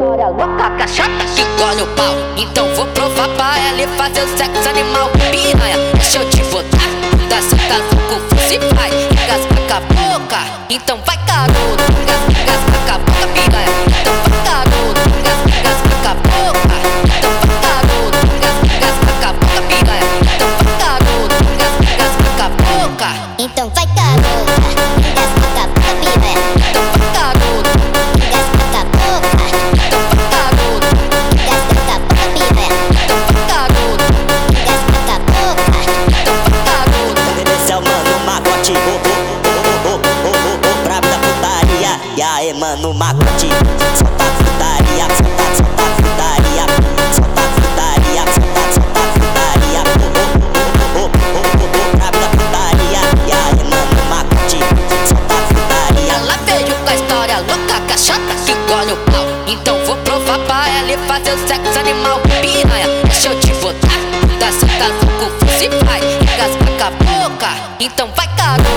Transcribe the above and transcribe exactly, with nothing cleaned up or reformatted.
história louca, cachata que engole o pau. Então vou provar pra ela e fazer o sexo animal. Piranha, deixa eu te botar. Dá sentação com força e vai. Engasga com a boca, então vai garoto. Engasga, engasga com a boca, piranha. Então vai garoto. Engasga, engasga com a boca. Então vai garoto. Engasga, engasga com a boca, piranha. Então vai garoto. Engasga, engasga com a boca. Então vai garota, engasga com a boca, piranha. Então vai garoto. Engasga com a boca. Então vai garoto. Engasga com a boca, piranha. Então vai garoto. Engasga com a boca. Então vai garoto. Esse é o Mano Magote, oh, oh, oh, oh, oh, oh, oh, brabo da putaria. E aí, Mano Magote, solta a putaria, solta, solta a putaria, solta a putaria, solta, solta a putaria. Oh, oh, oh, oh, oh, oh, oh, brabo da putaria. E aí, Mano Magote, solta a putaria. Ela veio com a história louca, cachata que engole o pau. Então vou provar pra ela e fazer o sexo animal. Piranha, deixa eu te botar. Dá sentação com força e vai. Engasga com a boca, então vai garoto.